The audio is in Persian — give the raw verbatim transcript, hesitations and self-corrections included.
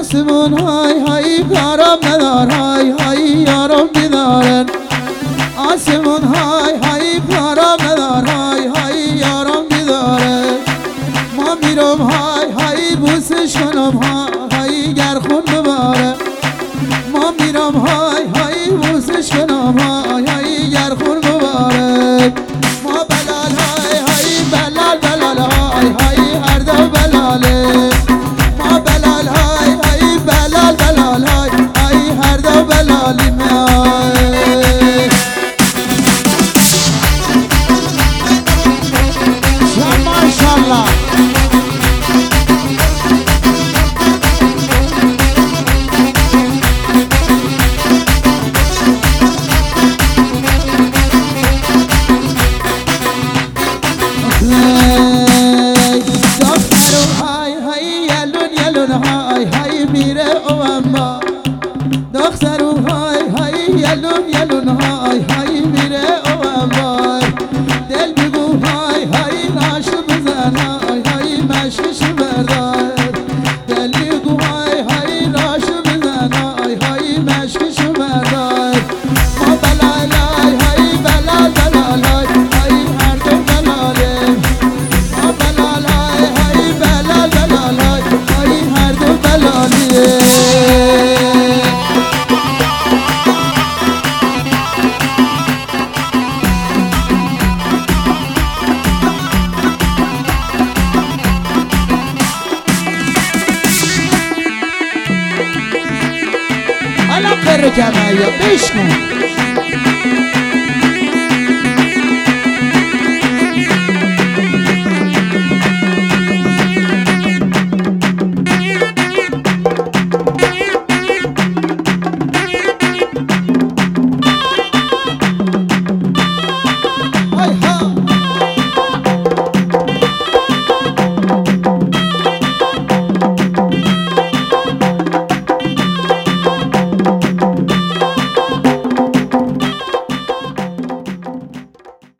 آسمون های های کارم ندار های های یارم بیدارن آسمون های های کارم ندار های های یارم بیدارن ما میرم های های بوسش کنم های های گرخون بباره ما میرم های های بوسش کنم های های گرخون بباره ما بلال های های بلال بلال های های هر دو بلاله ما بلال های های بلال بلال های های هر دو بلالی میای ماشاءالله دخترو های های یلون یلون های های میره اوامبار دل بگو های های ناشو بزن های های مشکش بردار دل بگو های های ناشو بزن های های مشکش بردار ما بلال های های بلال بلال های های هر دو بلاله ما بلال های های بلال بلال های های هر دو بلالیه حالا پر جمعیه بشکن